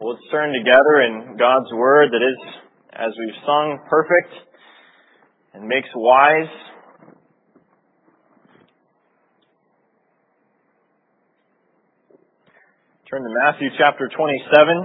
Well, let's turn together in God's Word that is, as we've sung, perfect and makes wise. Turn to Matthew chapter 27.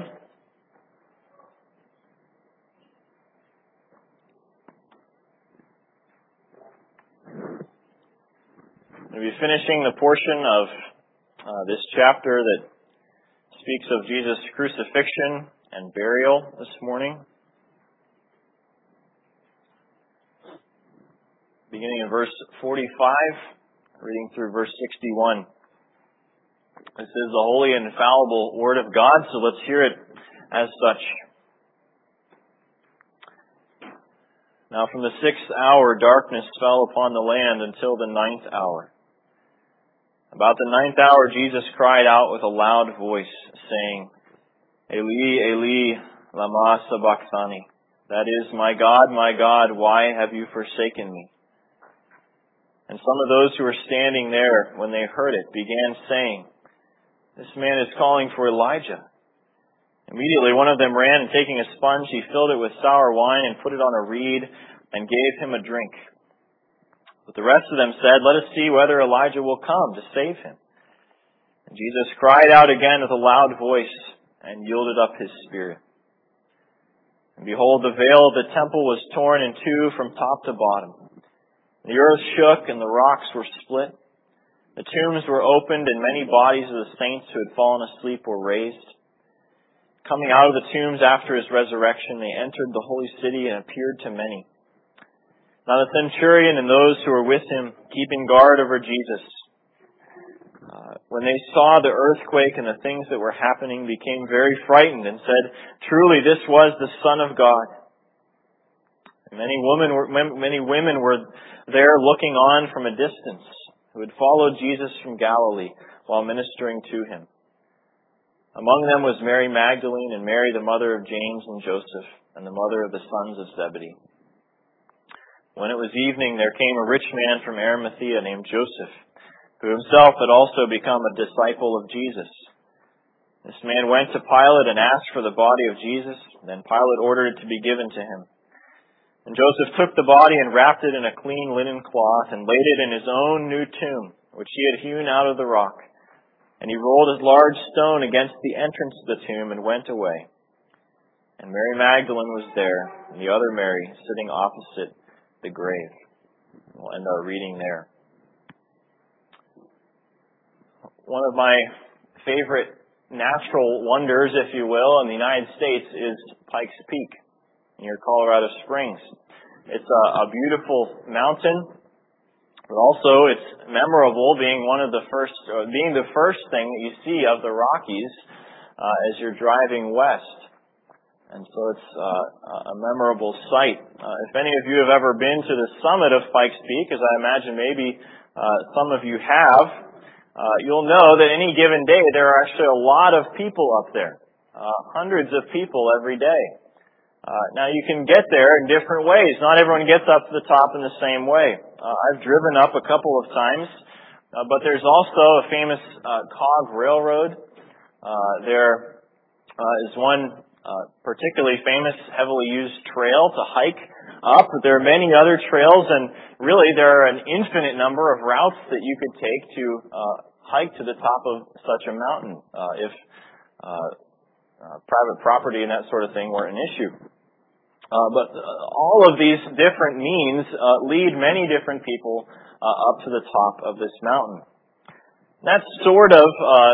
We'll be finishing the portion of this chapter that speaks of Jesus' crucifixion and burial this morning. Beginning in verse 45, reading through verse 61. This is the holy and infallible Word of God, so let's hear it as such. Now from the 6th hour darkness fell upon the land until the 9th hour. About the 9th hour Jesus cried out with a loud voice, saying, Eli, Eli, lama sabachthani. That is, my God, why have you forsaken me? And some of those who were standing there, when they heard it, began saying, This man is calling for Elijah. Immediately one of them ran, and taking a sponge, he filled it with sour wine and put it on a reed and gave him a drink. But the rest of them said, Let us see whether Elijah will come to save him. And Jesus cried out again with a loud voice and yielded up his spirit. And behold, the veil of the temple was torn in two from top to bottom. The earth shook and the rocks were split. The tombs were opened and many bodies of the saints who had fallen asleep were raised. Coming out of the tombs after his resurrection, they entered the holy city and appeared to many. Now the centurion and those who were with him, keeping guard over Jesus, when they saw the earthquake and the things that were happening, became very frightened and said, Truly this was the Son of God. And many women were there looking on from a distance, who had followed Jesus from Galilee while ministering to him. Among them was Mary Magdalene and Mary the mother of James and Joseph and the mother of the sons of Zebedee. When it was evening, there came a rich man from Arimathea named Joseph, who himself had also become a disciple of Jesus. This man went to Pilate and asked for the body of Jesus. Then Pilate ordered it to be given to him. And Joseph took the body and wrapped it in a clean linen cloth and laid it in his own new tomb, which he had hewn out of the rock. And he rolled a large stone against the entrance of the tomb and went away. And Mary Magdalene was there, and the other Mary sitting opposite the grave. We'll end our reading there. One of my favorite natural wonders, if you will, in the United States is Pikes Peak near Colorado Springs. It's a beautiful mountain, but also it's memorable being being the first thing that you see of the Rockies as you're driving west. And so it's a memorable sight. If any of you have ever been to the summit of Pikes Peak, as I imagine maybe some of you have, you'll know that any given day there are actually a lot of people up there. Hundreds of people every day. Now you can get there in different ways. Not everyone gets up to the top in the same way. I've driven up a couple of times, but there's also a famous Cog Railroad. There is one particularly famous, heavily used trail to hike up. There are many other trails, and really there are an infinite number of routes that you could take to hike to the top of such a mountain if private property and that sort of thing were an issue. But all of these different means lead many different people up to the top of this mountain. That sort of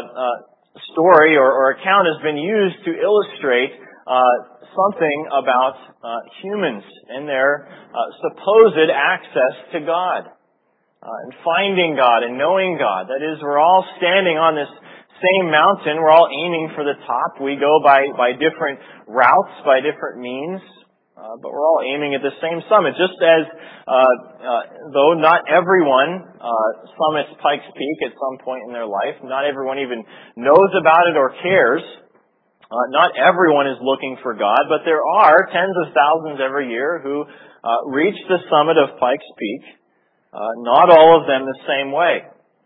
story or account has been used to illustrate something about humans and their supposed access to God and finding God and knowing God. That is, we're all standing on this same mountain. We're all aiming for the top. We go by different routes, by different means, but we're all aiming at the same summit. Just as though not everyone summits Pikes Peak at some point in their life, not everyone even knows about it or cares. Not everyone is looking for God, but there are tens of thousands every year who reach the summit of Pikes Peak. Not all of them the same way.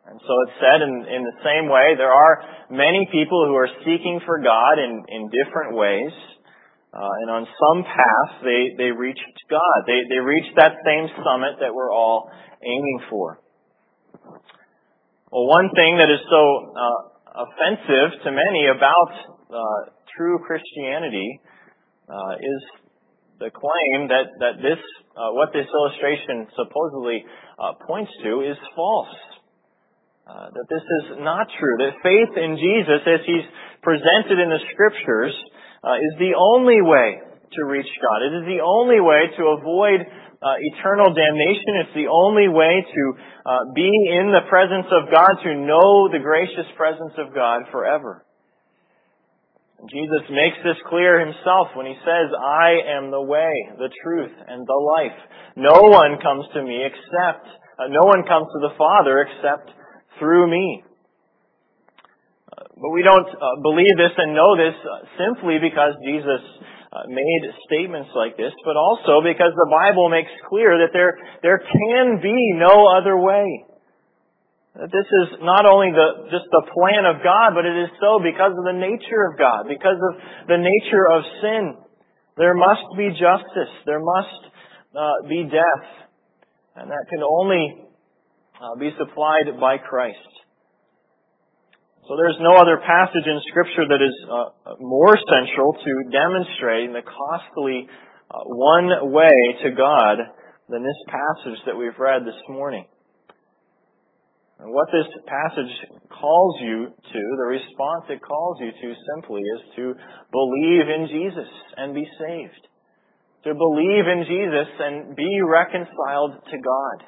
And so it's said in the same way, there are many people who are seeking for God in different ways. And on some path, they reach God. They reach that same summit that we're all aiming for. Well, one thing that is so offensive to many about true Christianity is the claim that this what this illustration supposedly points to is false. That this is not true. That faith in Jesus, as He's presented in the Scriptures, is the only way to reach God. It is the only way to avoid eternal damnation. It's the only way to be in the presence of God, to know the gracious presence of God forever. Jesus makes this clear Himself when He says, I am the way, the truth, and the life. No one comes to me no one comes to the Father except through me. But we don't believe this and know this simply because Jesus made statements like this, but also because the Bible makes clear that there can be no other way. That this is not only just the plan of God, but it is so because of the nature of God, because of the nature of sin. There must be justice. There must be death. And that can only be supplied by Christ. So there's no other passage in Scripture that is more central to demonstrating the costly one way to God than this passage that we've read this morning. And what this passage calls you to, the response it calls you to simply is to believe in Jesus and be saved. To believe in Jesus and be reconciled to God.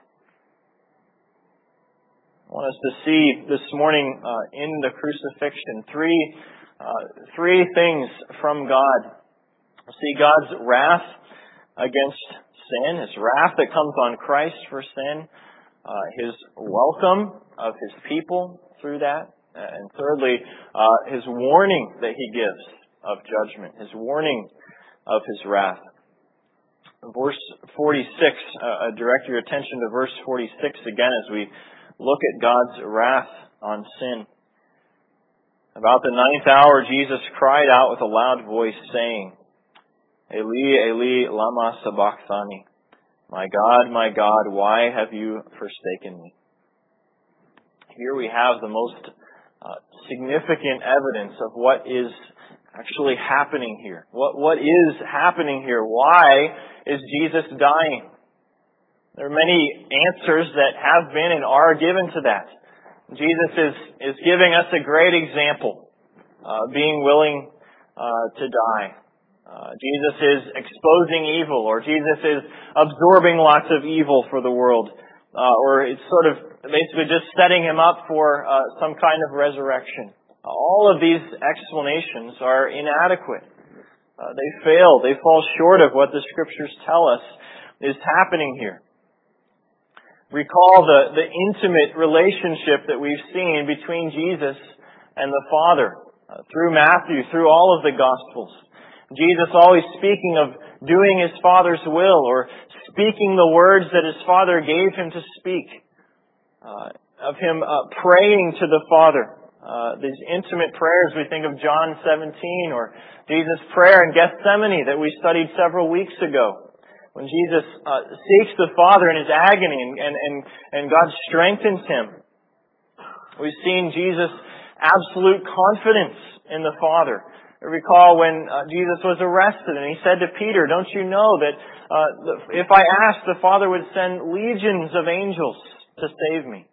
I want us to see this morning in the crucifixion three things from God. We see God's wrath against sin, His wrath that comes on Christ for sin, His welcome of His people through that, and thirdly, His warning that He gives of judgment, His warning of His wrath. Verse 46, direct your attention to verse 46 again as we look at God's wrath on sin. About the 9th hour, Jesus cried out with a loud voice, saying, Eli, Eli, lama sabachthani. My God, why have you forsaken me? Here we have the most significant evidence of what is actually happening here. What is happening here? Why is Jesus dying? There are many answers that have been and are given to that. Jesus is giving us a great example, being willing to die. Jesus is exposing evil, or Jesus is absorbing lots of evil for the world, or it's sort of basically just setting Him up for some kind of resurrection. All of these explanations are inadequate. They fail. They fall short of what the Scriptures tell us is happening here. Recall the intimate relationship that we've seen between Jesus and the Father through Matthew, through all of the Gospels. Jesus always speaking of doing His Father's will, or speaking the words that His Father gave Him to speak, of Him praying to the Father. These intimate prayers, we think of John 17, or Jesus' prayer in Gethsemane that we studied several weeks ago. When Jesus seeks the Father in His agony and God strengthens Him. We've seen Jesus' absolute confidence in the Father. I recall when Jesus was arrested and He said to Peter, don't you know that if I asked, the Father would send legions of angels to save me?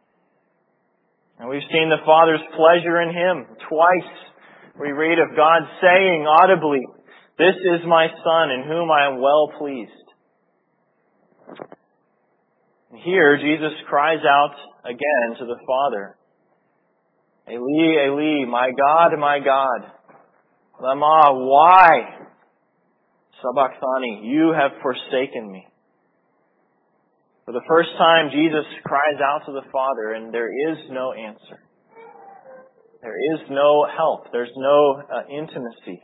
And we've seen the Father's pleasure in Him. Twice we read of God saying audibly, this is my Son in whom I am well pleased. And here Jesus cries out again to the Father, Eli, Eli, my God, lama, why? Sabachthani, you have forsaken me. For the first time, Jesus cries out to the Father, and there is no answer. There is no help. There's no intimacy.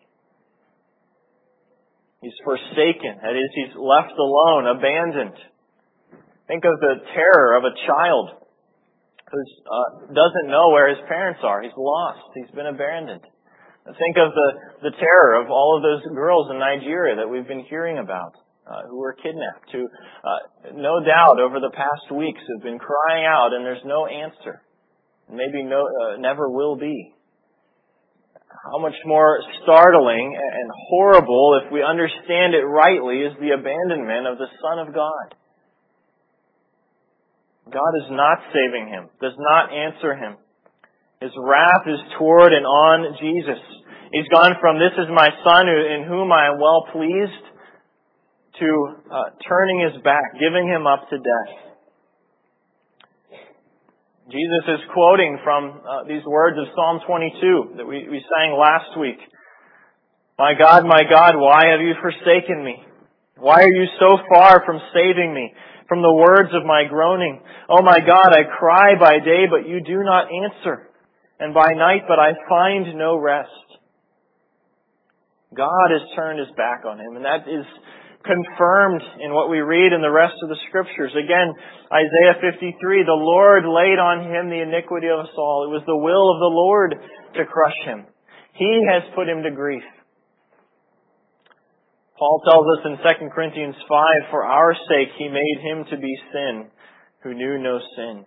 He's forsaken. That is, He's left alone, abandoned. Think of the terror of a child who doesn't know where his parents are. He's lost. He's been abandoned. Think of the terror of all of those girls in Nigeria that we've been hearing about, who were kidnapped, who no doubt over the past weeks have been crying out and there's no answer. Maybe never will be. How much more startling and horrible, if we understand it rightly, is the abandonment of the Son of God. God is not saving him, does not answer him. His wrath is toward and on Jesus. He's gone from "this is my Son in whom I am well pleased" to turning his back, giving him up to death. Jesus is quoting from these words of Psalm 22 that we sang last week. my God, why have you forsaken me? Why are you so far from saving me? From the words of my groaning. Oh my God, I cry by day, but you do not answer. And by night, but I find no rest. God has turned his back on him, and that is confirmed in what we read in the rest of the Scriptures. Again, Isaiah 53, the Lord laid on him the iniquity of us all. It was the will of the Lord to crush him. He has put him to grief. Paul tells us in 2 Corinthians 5, for our sake he made him to be sin who knew no sin.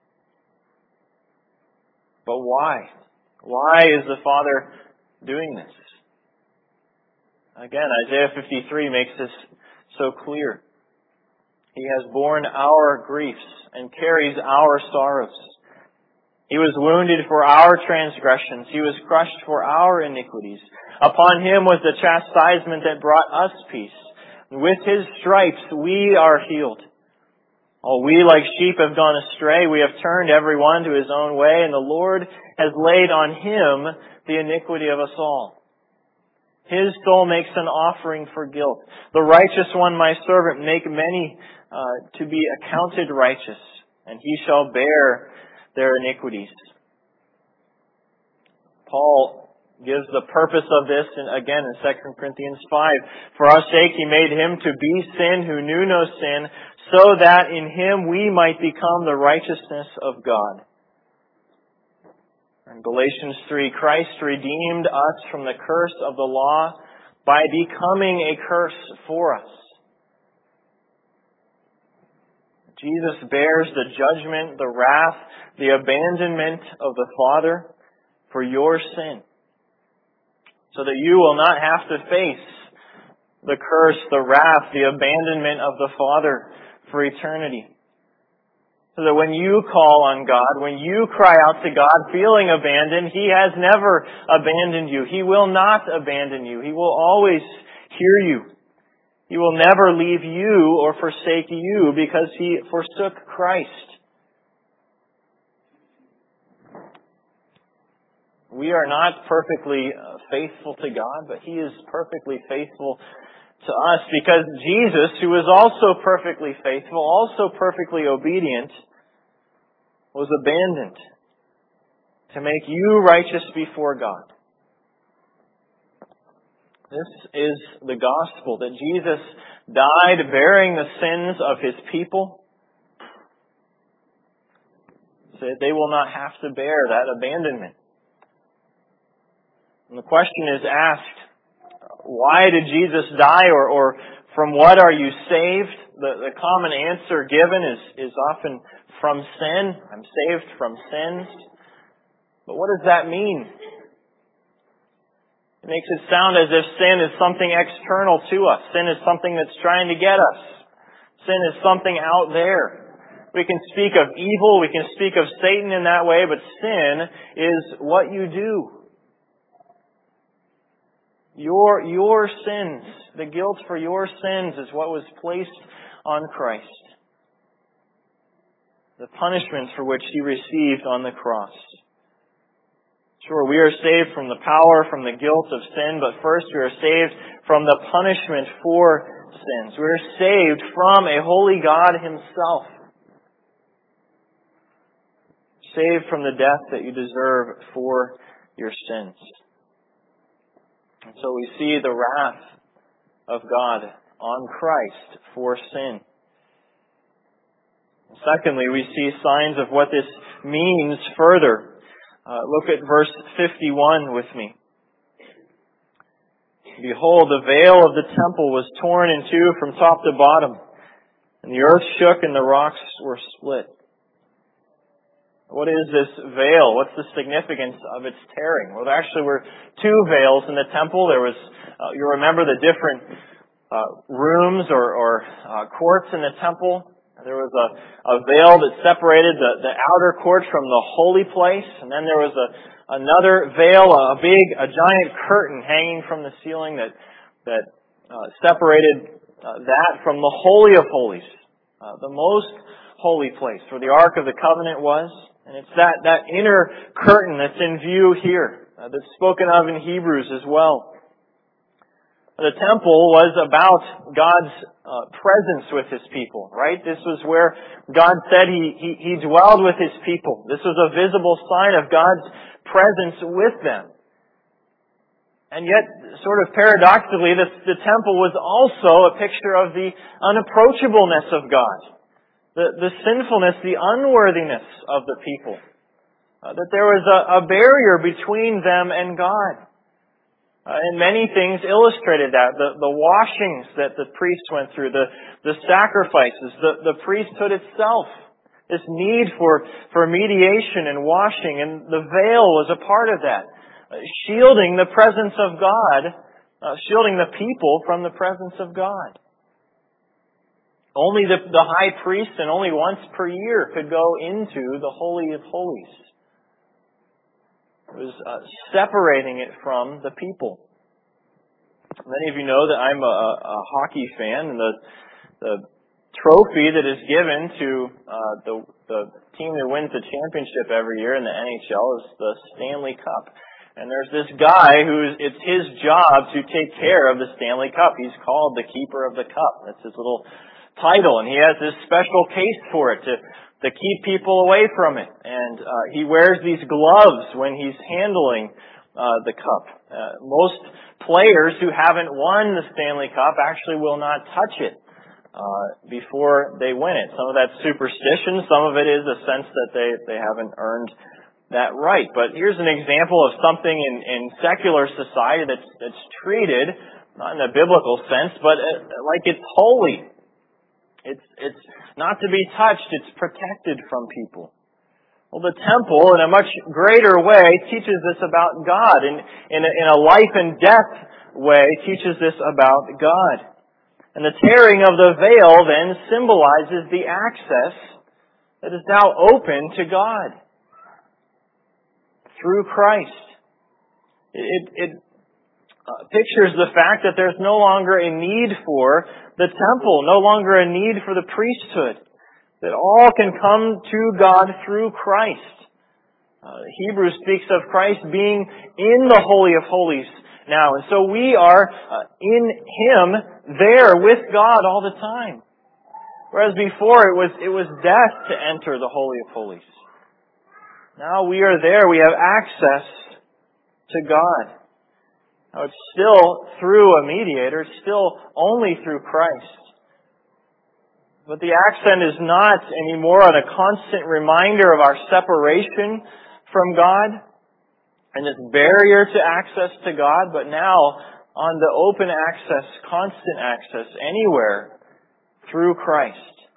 But why? Why is the Father doing this? Again, Isaiah 53 makes this so clear. He has borne our griefs and carries our sorrows. He was wounded for our transgressions. He was crushed for our iniquities. Upon him was the chastisement that brought us peace. With his stripes we are healed. All we like sheep have gone astray. We have turned every one to his own way, and the Lord has laid on him the iniquity of us all. His soul makes an offering for guilt. The righteous one, my servant, make many to be accounted righteous, and he shall bear their iniquities. Paul gives the purpose of this, again in 2 Corinthians 5. For our sake he made him to be sin who knew no sin, so that in him we might become the righteousness of God. In Galatians 3, Christ redeemed us from the curse of the law by becoming a curse for us. Jesus bears the judgment, the wrath, the abandonment of the Father for your sin, so that you will not have to face the curse, the wrath, the abandonment of the Father for eternity. So that when you call on God, when you cry out to God feeling abandoned, he has never abandoned you. He will not abandon you. He will always hear you. He will never leave you or forsake you because he forsook Christ. We are not perfectly faithful to God, but he is perfectly faithful to us because Jesus, who is also perfectly faithful, also perfectly obedient, was abandoned to make you righteous before God. This is the gospel, that Jesus died bearing the sins of his people so that they will not have to bear that abandonment. And the question is asked, why did Jesus die, or from what are you saved? The common answer given is often from sin. I'm saved from sins. But what does that mean? It makes it sound as if sin is something external to us. Sin is something that's trying to get us. Sin is something out there. We can speak of evil, we can speak of Satan in that way, but sin is what you do. Your sins, the guilt for your sins is what was placed on Christ. The punishment for which he received on the cross. Sure, we are saved from the power, from the guilt of sin, but first we are saved from the punishment for sins. We are saved from a holy God himself. Saved from the death that you deserve for your sins. And so we see the wrath of God on Christ for sin. Secondly, we see signs of what this means further. Look at verse 51 with me. Behold, the veil of the temple was torn in two from top to bottom, and the earth shook and the rocks were split. What is this veil? What's the significance of its tearing? Well, there actually were two veils in the temple. There was, you remember the different rooms or courts in the temple. There was a veil that separated the outer court from the holy place, and then there was another veil, a giant curtain hanging from the ceiling that separated that from the Holy of Holies, the most holy place where the Ark of the Covenant was. And it's that inner curtain that's in view here, that's spoken of in Hebrews as well. The temple was about God's presence with His people, right? This was where God said He dwelled with His people. This was a visible sign of God's presence with them. And yet, sort of paradoxically, the temple was also a picture of the unapproachableness of God. The sinfulness, the unworthiness of the people. That there was a barrier between them and God. And many things illustrated that. The washings that the priests went through, the sacrifices, the priesthood itself. This need for mediation and washing. And the veil was a part of that. Shielding the presence of God, shielding the people from the presence of God. Only the high priest, and only once per year, could go into the Holy of Holies. It was separating it from the people. Many of you know that I'm a hockey fan, and the trophy that is given to the team that wins the championship every year in the NHL is the Stanley Cup. And there's this guy it's his job to take care of the Stanley Cup. He's called the keeper of the cup. That's his little title, and he has this special case for it to keep people away from it. And he wears these gloves when he's handling the cup. Most players who haven't won the Stanley Cup actually will not touch it before they win it. Some of that's superstition, some of it is a sense that they haven't earned that right. But here's an example of something in secular society that's treated, not in a biblical sense, but like it's holy. It's not to be touched. It's protected from people. Well, the temple, in a much greater way, teaches us about God. In a life and death way, teaches this about God. And the tearing of the veil then symbolizes the access that is now open to God through Christ. It pictures the fact that there's no longer a need for the temple, no longer a need for the priesthood, that all can come to God through Christ. Hebrews speaks of Christ being in the Holy of Holies now, and so we are in Him there with God all the time. Whereas before it was death to enter the Holy of Holies. Now we are there, we have access to God. Now it's still through a mediator, it's still only through Christ. But the accent is not anymore on a constant reminder of our separation from God and this barrier to access to God, but now on the open access, constant access anywhere through Christ.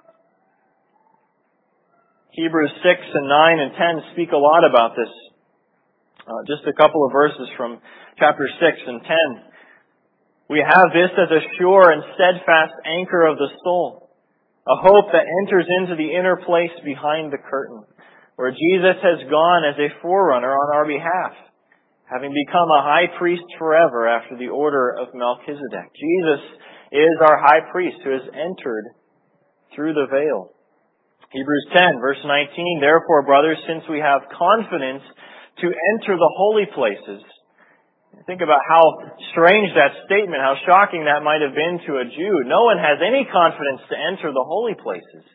Hebrews 6 and 9 and 10 speak a lot about this. Just a couple of verses from chapter 6 and 10. We have this as a sure and steadfast anchor of the soul, a hope that enters into the inner place behind the curtain, where Jesus has gone as a forerunner on our behalf, having become a high priest forever after the order of Melchizedek. Jesus is our high priest who has entered through the veil. Hebrews 10, verse 19, therefore, brothers, since we have confidence to enter the holy places. Think about how strange that statement, how shocking that might have been to a Jew. No one has any confidence to enter the holy places.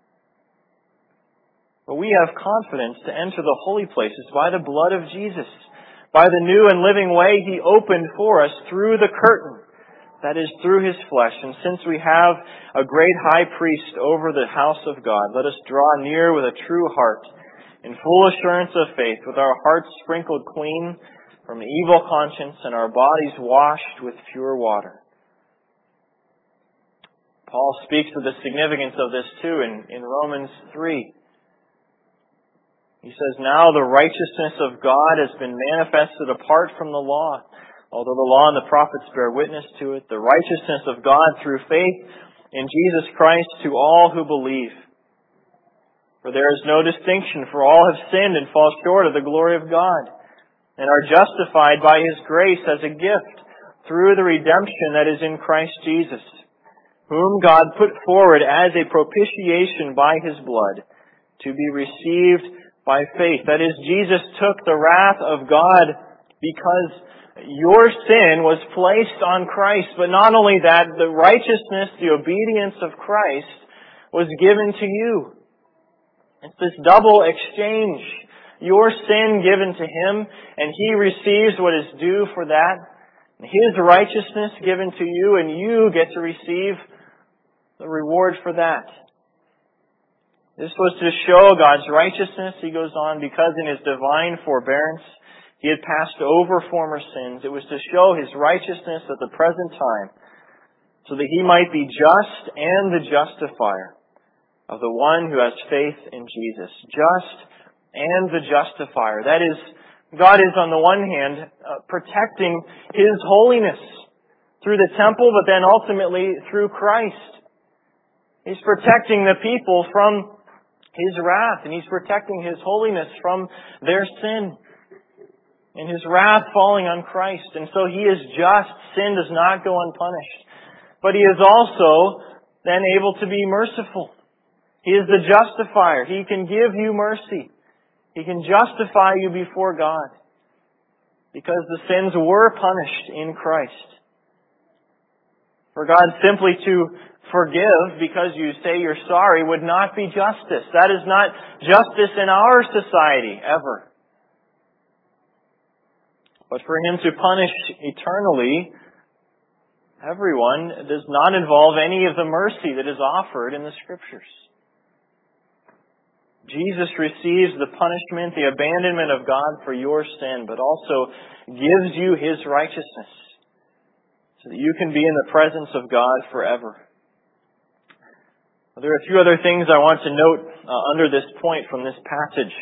But we have confidence to enter the holy places by the blood of Jesus, by the new and living way He opened for us through the curtain, that is, through His flesh. And since we have a great high priest over the house of God, let us draw near with a true heart in full assurance of faith, with our hearts sprinkled clean from an evil conscience and our bodies washed with pure water. Paul speaks of the significance of this too in Romans 3. He says, "Now the righteousness of God has been manifested apart from the law. Although the law and the prophets bear witness to it, the righteousness of God through faith in Jesus Christ to all who believe. For there is no distinction, for all have sinned and fall short of the glory of God, and are justified by His grace as a gift through the redemption that is in Christ Jesus, whom God put forward as a propitiation by His blood, to be received by faith." That is, Jesus took the wrath of God because your sin was placed on Christ. But not only that, the righteousness, the obedience of Christ was given to you. It's this double exchange. Your sin given to Him, and He receives what is due for that. His righteousness given to you, and you get to receive the reward for that. This was to show God's righteousness, he goes on, because in His divine forbearance He had passed over former sins. It was to show His righteousness at the present time, so that He might be just and the justifier of the one who has faith in Jesus. Just and the justifier. That is, God is on the one hand protecting His holiness through the temple, but then ultimately through Christ. He's protecting the people from His wrath, and He's protecting His holiness from their sin, and His wrath falling on Christ. And so He is just. Sin does not go unpunished. But He is also then able to be merciful. He is the justifier. He can give you mercy. He can justify you before God, because the sins were punished in Christ. For God simply to forgive because you say you're sorry would not be justice. That is not justice in our society, ever. But for Him to punish eternally everyone does not involve any of the mercy that is offered in the Scriptures. Jesus receives the punishment, the abandonment of God for your sin, but also gives you His righteousness so that you can be in the presence of God forever. There are a few other things I want to note under this point from this passage.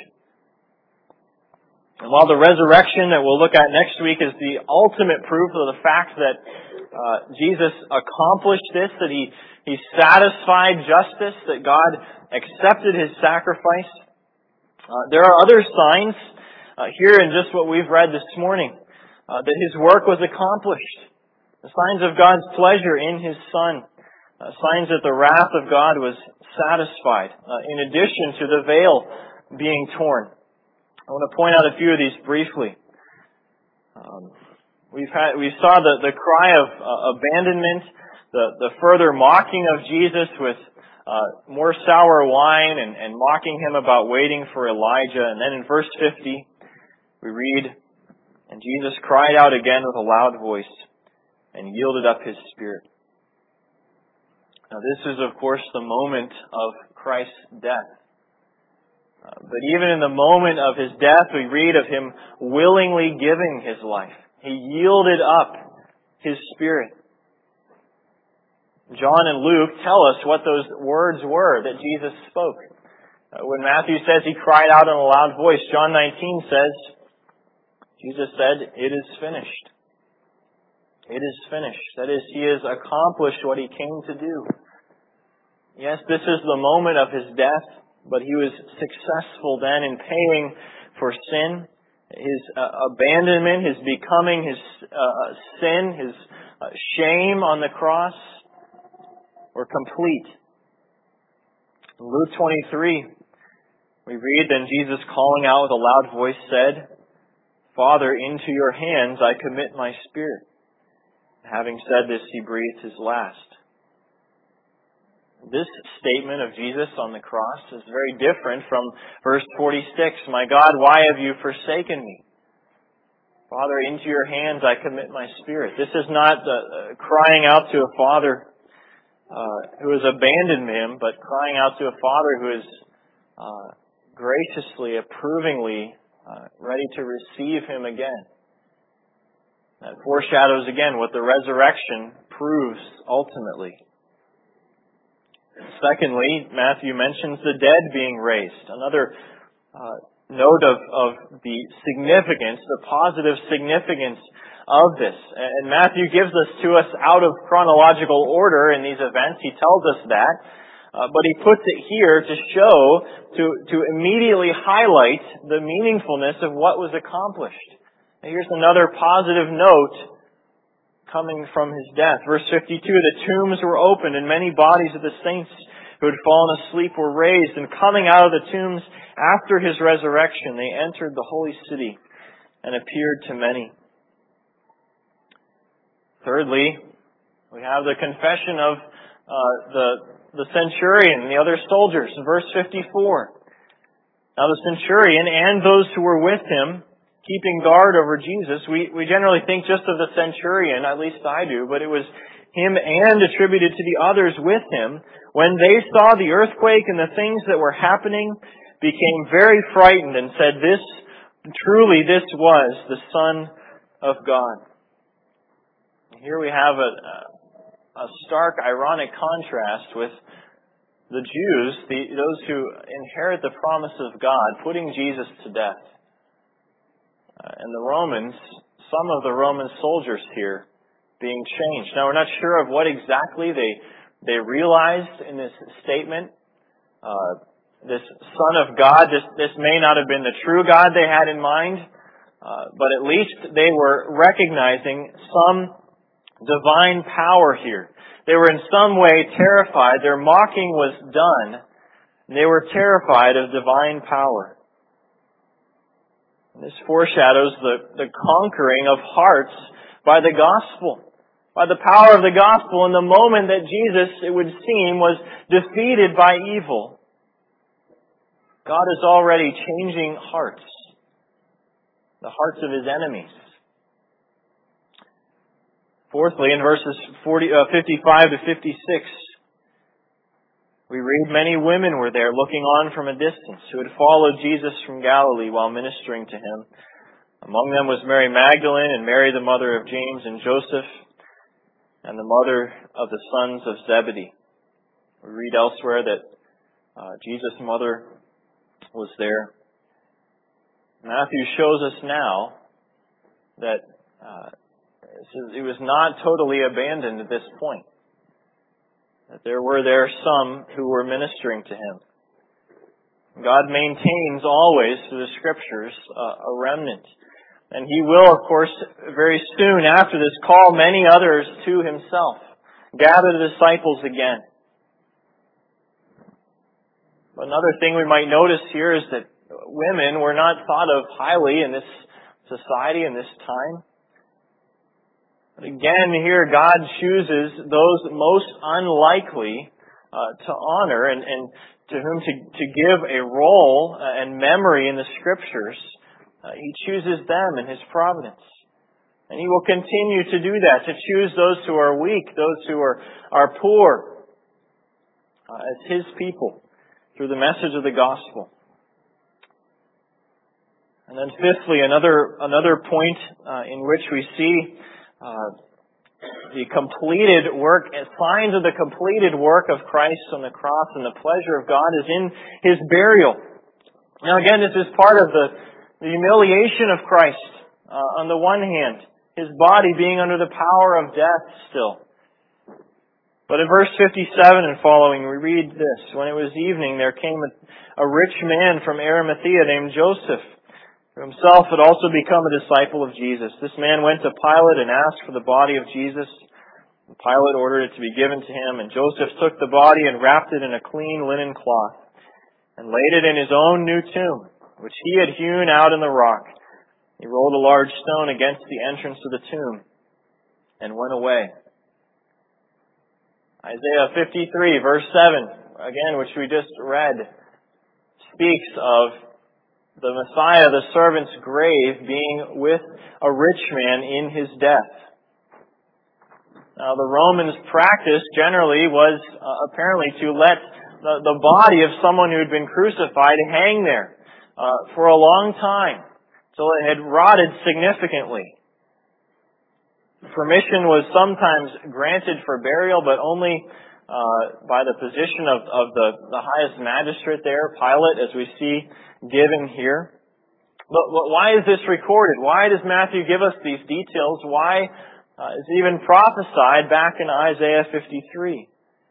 And while the resurrection that we'll look at next week is the ultimate proof of the fact that Jesus accomplished this, that He satisfied justice, that God accepted His sacrifice, there are other signs here in just what we've read this morning that His work was accomplished. The signs of God's pleasure in His Son. Signs that the wrath of God was satisfied, in addition to the veil being torn. I want to point out a few of these briefly. We saw the cry of abandonment, the further mocking of Jesus with more sour wine and mocking Him about waiting for Elijah. And then in verse 50, we read, "And Jesus cried out again with a loud voice and yielded up His spirit." Now this is, of course, the moment of Christ's death. But even in the moment of His death, we read of Him willingly giving His life. He yielded up His spirit. John and Luke tell us what those words were that Jesus spoke. When Matthew says He cried out in a loud voice, John 19 says, Jesus said, "It is finished." It is finished. That is, He has accomplished what He came to do. Yes, this is the moment of His death, but He was successful then in paying for sin. His abandonment, His becoming, His sin, His shame on the cross were complete. In Luke 23, we read, "Then Jesus, calling out with a loud voice, said, 'Father, into your hands I commit my spirit.' Having said this, He breathed His last." This statement of Jesus on the cross is very different from verse 46. "My God, why have you forsaken me? Father, into your hands I commit my spirit." This is not crying out to a Father who has abandoned Him, but crying out to a Father who has graciously, approvingly ready to receive Him again. That foreshadows again what the resurrection proves ultimately. Secondly, Matthew mentions the dead being raised. Another note of the significance, the positive significance of this. And Matthew gives this to us out of chronological order in these events. He tells us that. But he puts it here to show, to immediately highlight the meaningfulness of what was accomplished. And here's another positive note coming from His death. Verse 52, the tombs were opened and many bodies of the saints who had fallen asleep were raised, and coming out of the tombs after His resurrection, they entered the holy city and appeared to many. Thirdly, we have the confession of the centurion and the other soldiers in verse 54. Now the centurion and those who were with him, keeping guard over Jesus, we generally think just of the centurion, at least I do, but it was him and attributed to the others with him. When they saw the earthquake and the things that were happening, became very frightened and said, this was the Son of God. Here we have a stark, ironic contrast with the Jews, those who inherit the promise of God, putting Jesus to death. And the Romans, some of the Roman soldiers here, being changed. Now, we're not sure of what exactly they realized in this statement. This Son of God, this may not have been the true God they had in mind, but at least they were recognizing some divine power here. They were in some way terrified. Their mocking was done. They were terrified of divine power. This foreshadows the conquering of hearts by the gospel, by the power of the gospel. In the moment that Jesus, it would seem, was defeated by evil, God is already changing hearts, the hearts of His enemies. Fourthly, in verses 55 to 56, we read, many women were there looking on from a distance who had followed Jesus from Galilee while ministering to Him. Among them was Mary Magdalene and Mary the mother of James and Joseph and the mother of the sons of Zebedee. We read elsewhere that Jesus' mother was there. Matthew shows us now that it was not totally abandoned at this point. That there were some who were ministering to Him. God maintains always through the Scriptures a remnant. And He will, of course, very soon after this, call many others to Himself. Gather the disciples again. But another thing we might notice here is that women were not thought of highly in this society, in this time. Again, here God chooses those most unlikely to honor and to whom to give a role and memory in the Scriptures. He chooses them in His providence. And He will continue to do that, to choose those who are weak, those who are poor, as His people through the message of the gospel. And then fifthly, another point in which we see the completed work, signs of the completed work of Christ on the cross and the pleasure of God is in His burial. Now again, this is part of the humiliation of Christ. On the one hand, His body being under the power of death still. But in verse 57 and following, we read this. When it was evening, there came a rich man from Arimathea named Joseph, who himself had also become a disciple of Jesus. This man went to Pilate and asked for the body of Jesus. Pilate ordered it to be given to him, and Joseph took the body and wrapped it in a clean linen cloth and laid it in his own new tomb, which he had hewn out in the rock. He rolled a large stone against the entrance of the tomb and went away. Isaiah 53, verse 7, again, which we just read, speaks of the Messiah, the servant's grave, being with a rich man in his death. Now, the Romans' practice generally was apparently to let the body of someone who had been crucified hang there for a long time, till it had rotted significantly. Permission was sometimes granted for burial, but only by the position of the highest magistrate there, Pilate, as we see given here. But why is this recorded? Why does Matthew give us these details? Why is it even prophesied back in Isaiah 53?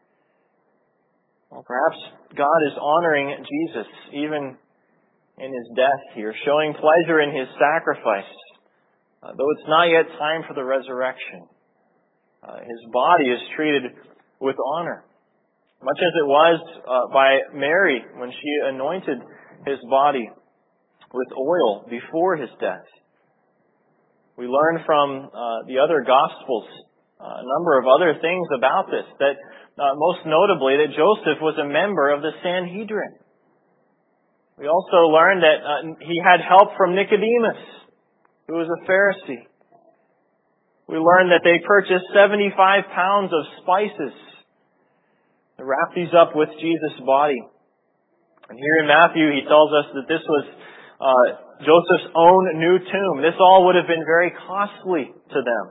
Well, perhaps God is honoring Jesus even in His death here, showing pleasure in His sacrifice, though it's not yet time for the resurrection. His body is treated with honor, much as it was by Mary when she anointed His body with oil before His death. We learn from the other Gospels a number of other things about this, that most notably that Joseph was a member of the Sanhedrin. We also learned that he had help from Nicodemus, who was a Pharisee. We learned that they purchased 75 pounds of spices to wrap these up with Jesus' body. And here in Matthew, he tells us that this was Joseph's own new tomb. This all would have been very costly to them.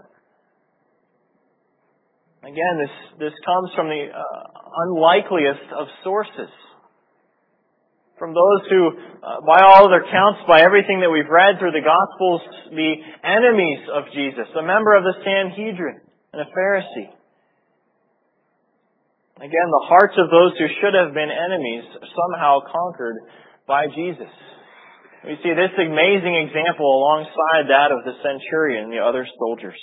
Again, this comes from the unlikeliest of sources. From those who, by all other counts, by everything that we've read through the Gospels, the enemies of Jesus, a member of the Sanhedrin and a Pharisee. Again, the hearts of those who should have been enemies somehow conquered by Jesus. We see this amazing example alongside that of the centurion and the other soldiers.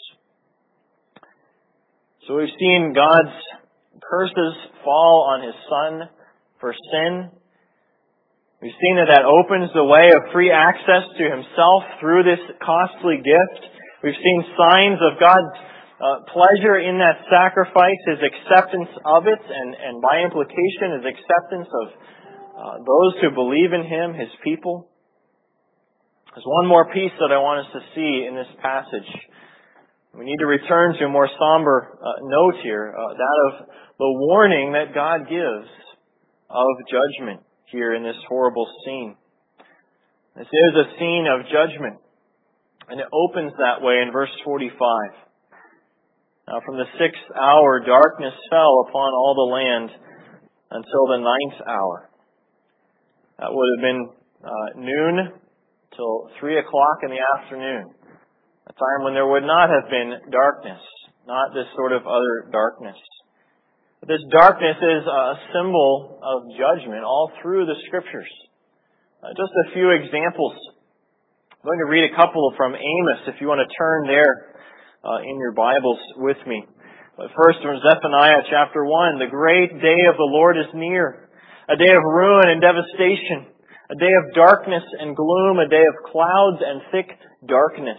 So we've seen God's curses fall on His Son for sin. We've seen that opens the way of free access to Himself through this costly gift. We've seen signs of God's pleasure in that sacrifice, His acceptance of it, and by implication, His acceptance of those who believe in Him, His people. There's one more piece that I want us to see in this passage. We need to return to a more somber note here, that of the warning that God gives of judgment here in this horrible scene. This is a scene of judgment, and it opens that way in verse 45. Now from the 6th hour, darkness fell upon all the land until the 9th hour. That would have been noon till 3 o'clock in the afternoon. A time when there would not have been darkness, not this sort of other darkness. But this darkness is a symbol of judgment all through the Scriptures. Just a few examples. I'm going to read a couple from Amos, if you want to turn there in your Bibles with me. But first from Zephaniah chapter 1, the great day of the Lord is near, a day of ruin and devastation, a day of darkness and gloom, a day of clouds and thick darkness.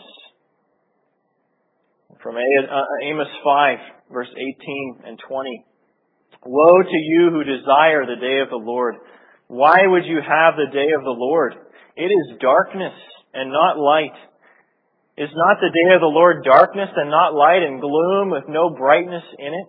From Amos 5, verse 18 and 20. Woe to you who desire the day of the Lord. Why would you have the day of the Lord? It is darkness and not light. Is not the day of the Lord darkness and not light, and gloom with no brightness in it?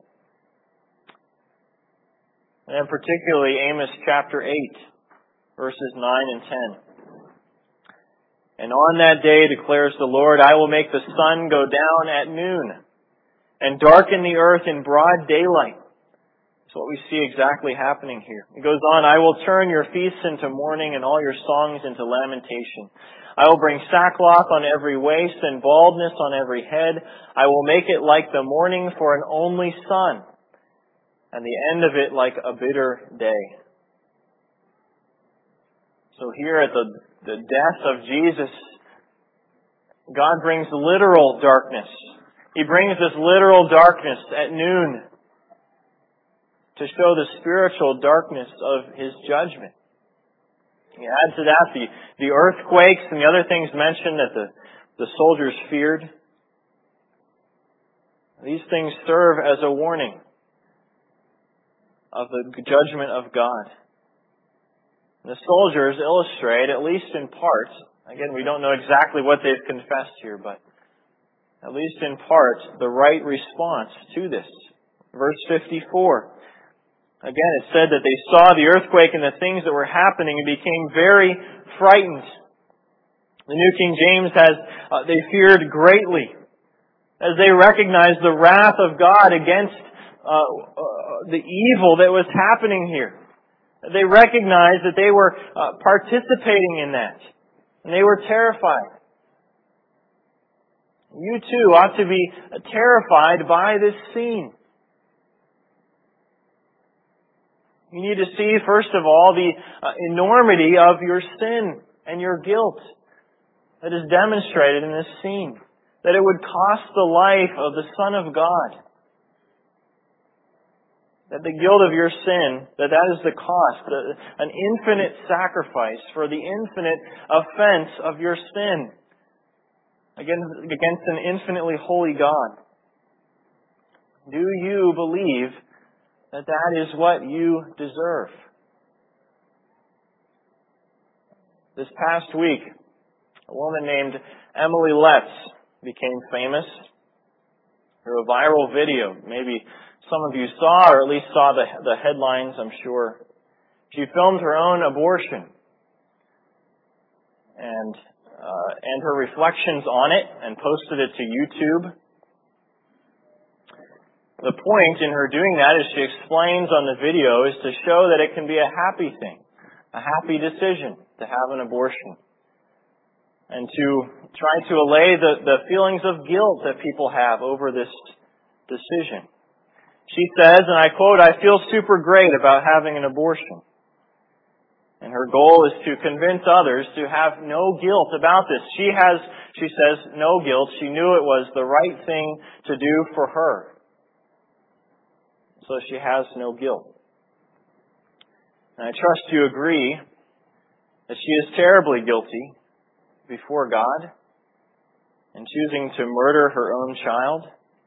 And particularly Amos chapter 8, verses 9 and 10. And on that day, declares the Lord, I will make the sun go down at noon and darken the earth in broad daylight. That's what we see exactly happening here. It goes on, I will turn your feasts into mourning and all your songs into lamentation. I will bring sackcloth on every waist and baldness on every head. I will make it like the morning for an only sun, and the end of it like a bitter day. So here at the death of Jesus, God brings literal darkness. He brings this literal darkness at noon to show the spiritual darkness of His judgment. You add to that the earthquakes and the other things mentioned that the soldiers feared. These things serve as a warning of the judgment of God. The soldiers illustrate, at least in part, again, we don't know exactly what they've confessed here, but at least in part, the right response to this. Verse 54, Again, it said that they saw the earthquake and the things that were happening and became very frightened. The New King James has, they feared greatly as they recognized the wrath of God against the evil that was happening here. They recognized that they were participating in that. And they were terrified. You too ought to be terrified by this scene. You need to see, first of all, the enormity of your sin and your guilt that is demonstrated in this scene. That it would cost the life of the Son of God. That the guilt of your sin, that is the cost, an infinite sacrifice for the infinite offense of your sin against an infinitely holy God. Do you believe that is what you deserve? This past week, a woman named Emily Letts became famous through a viral video. Maybe some of you saw, or at least saw the headlines, I'm sure. She filmed her own abortion and her reflections on it and posted it to YouTube. The point in her doing that, as she explains on the video, is to show that it can be a happy thing, a happy decision to have an abortion, and to try to allay the feelings of guilt that people have over this decision. She says, and I quote, "I feel super great about having an abortion." And her goal is to convince others to have no guilt about this. She says, no guilt. She knew it was the right thing to do for her. So she has no guilt. And I trust you agree that she is terribly guilty before God in choosing to murder her own child.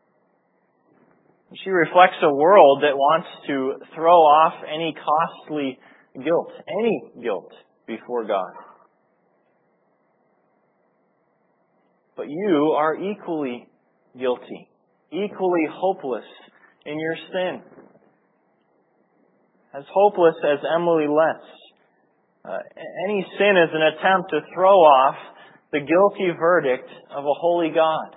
She reflects a world that wants to throw off any costly guilt, any guilt before God. But you are equally guilty, equally hopeless in your sin. As hopeless as Emily Letts. Any sin is an attempt to throw off the guilty verdict of a holy God.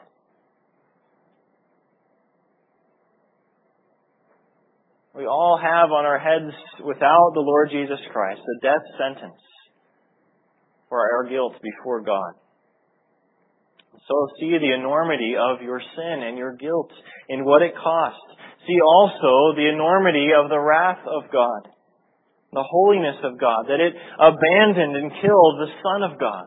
We all have on our heads, without the Lord Jesus Christ, the death sentence for our guilt before God. So see the enormity of your sin and your guilt in what it cost. See also the enormity of the wrath of God, the holiness of God, that it abandoned and killed the Son of God.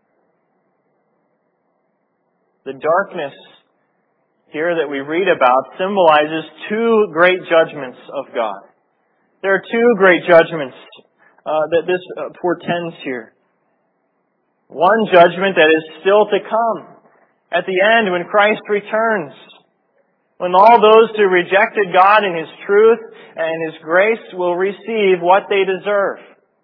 The darkness here that we read about symbolizes two great judgments of God. There are two great judgments that this portends here. One judgment that is still to come at the end when Christ returns. When all those who rejected God and His truth and His grace will receive what they deserve.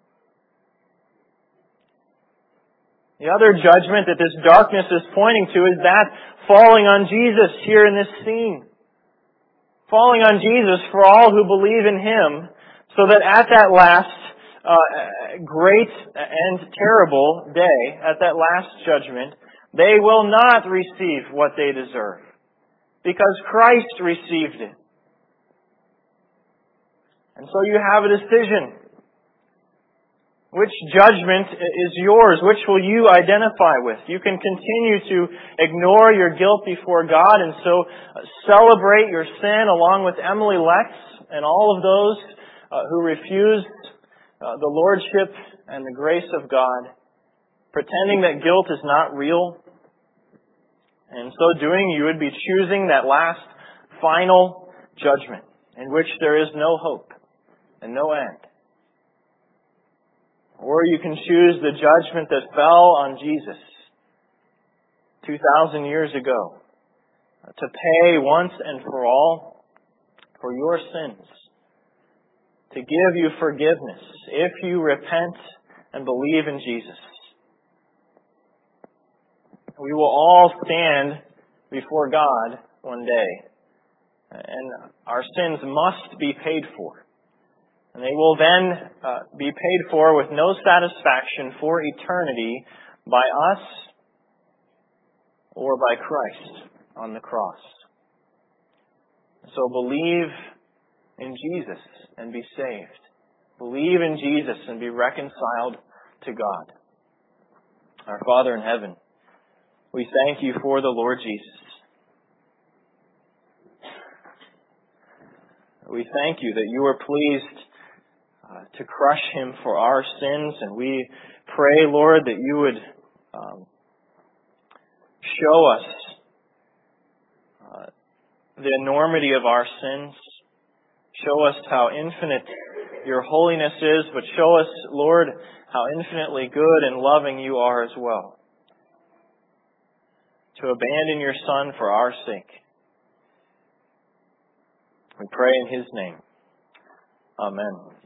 The other judgment that this darkness is pointing to is that falling on Jesus here in this scene. Falling on Jesus for all who believe in Him, so that at that last great and terrible day, at that last judgment, they will not receive what they deserve. Because Christ received it. And so you have a decision. Which judgment is yours? Which will you identify with? You can continue to ignore your guilt before God and so celebrate your sin along with Emily Letts and all of those who refused the Lordship and the grace of God, pretending that guilt is not real. And so doing, you would be choosing that last, final judgment in which there is no hope and no end. Or you can choose the judgment that fell on Jesus 2,000 years ago to pay once and for all for your sins, to give you forgiveness if you repent and believe in Jesus. We will all stand before God one day, and our sins must be paid for. And they will then be paid for with no satisfaction for eternity by us or by Christ on the cross. So believe in Jesus and be saved. Believe in Jesus and be reconciled to God. Our Father in heaven, we thank you for the Lord Jesus. We thank you that you are pleased to crush him for our sins, and we pray, Lord, that you would show us the enormity of our sins. Show us how infinite your holiness is, but show us, Lord, how infinitely good and loving you are as well. To abandon your Son for our sake. We pray in his name. Amen.